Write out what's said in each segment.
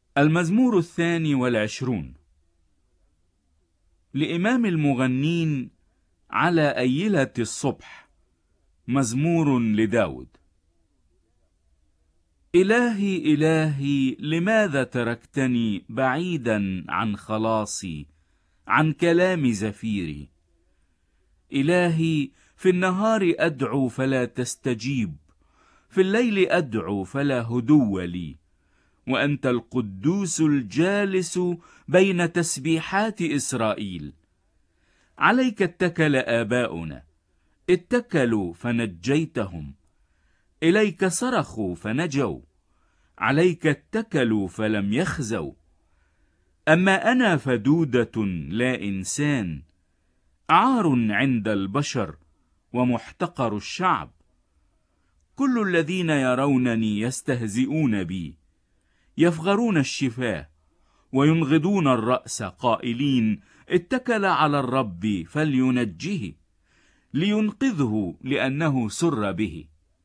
المزمور 22. لإمام المغنين على أيلة الصبح. مزمور لداود. إلهي إلهي لماذا تركتني بعيدا عن خلاصي، عن كلام زفيري؟ إلهي في النهار أدعو فلا تستجيب، في الليل أدعو فلا هدو لي، وأنت القدوس الجالس بين تسبيحات إسرائيل. عليك اتكل آباؤنا، اتكلوا فنجيتهم، إليك صرخوا فنجوا، عليك اتكلوا فلم يخزوا. أما أنا فدودة لا إنسان، عار عند البشر ومحتقر الشعب. كل الذين يرونني يستهزئون بي، يفغرون الشفاه وينغضون الرأس قائلين: اتكل على الرب فلينجه، لينقذه لأنه سر به.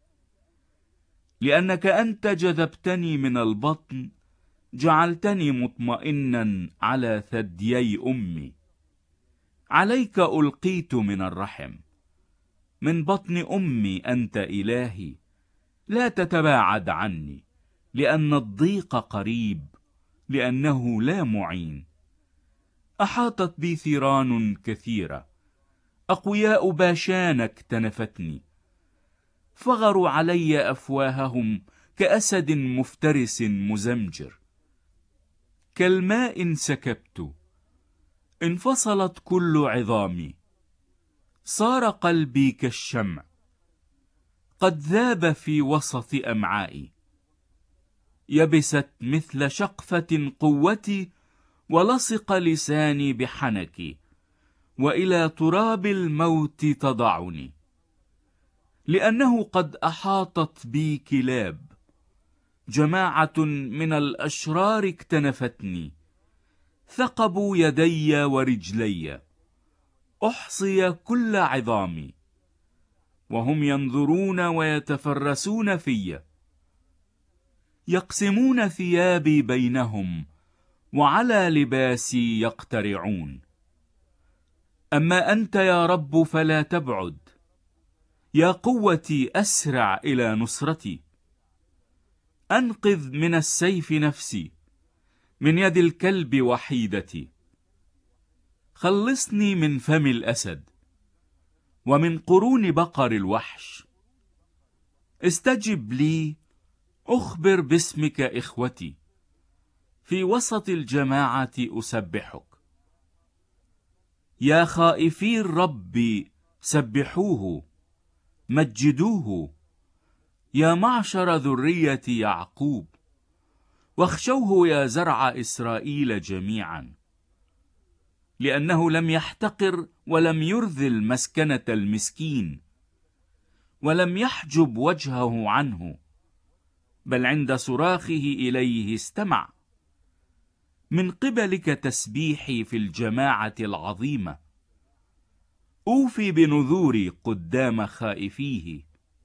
لأنك أنت جذبتني من البطن، جعلتني مطمئنا على ثديي أمي. عليك ألقيت من الرحم، من بطن أمي أنت إلهي. لا تتباعد عني، لأن الضيق قريب، لأنه لا معين. أحاطت بي ثيران كثيرة، أقوياء باشان اكتنفتني. فغروا علي أفواههم كأسد مفترس مزمجر. كالماء سكبت، انفصلت كل عظامي. صار قلبي كالشمع، قد ذاب في وسط أمعائي. يبست مثل شقفة قوتي، ولصق لساني بحنكي، وإلى تراب الموت تضعني. لأنه قد أحاطت بي كلاب، جماعة من الأشرار اكتنفتني. ثقبوا يدي ورجلي، أحصي كل عظامي، وهم ينظرون ويتفرسون في. يقسمون ثيابي بينهم، وعلى لباسي يقترعون. أما أنت يا رب فلا تبعد، يا قوتي أسرع إلى نصرتي. أنقذ من السيف نفسي، من يد الكلب وحيدتي. خلصني من فم الأسد، ومن قرون بقر الوحش. استجب لي، أخبر باسمك إخوتي، في وسط الجماعة أسبحك. يا خائفي الرب سبحوه، مجدوه، يا معشر ذرية يعقوب، واخشوه يا زرع إسرائيل جميعا. لأنه لم يحتقر ولم يرذل مسكنة المسكين، ولم يحجب وجهه عنه، بل عند صراخه إليه استمع. من قبلك تسبيحي في الجماعة العظيمة، أوفي بنذوري قدام خائفيه.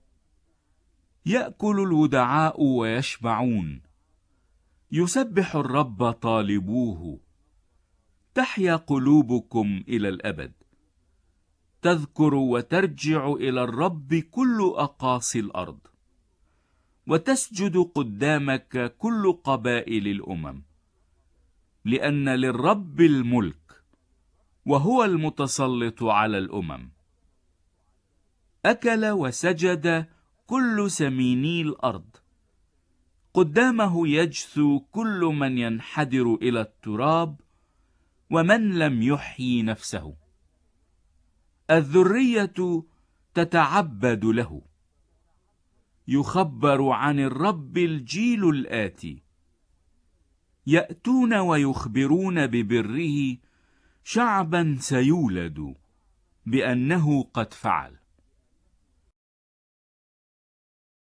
يأكل الودعاء ويشبعون، يسبح الرب طالبوه. تحيا قلوبكم إلى الأبد، تذكر وترجع إلى الرب كل أقاصي الأرض، وتسجد قدامك كل قبائل الأمم. لأن للرب الملك، وهو المتسلط على الأمم. أكل وسجد كل سميني الأرض، قدامه يجثو كل من ينحدر إلى التراب، ومن لم يحيي نفسه. الذرية تتعبد له، يخبر عن الرب الجيل الآتي. يأتون ويخبرون ببره، شعبا سيولد بأنه قد فعل.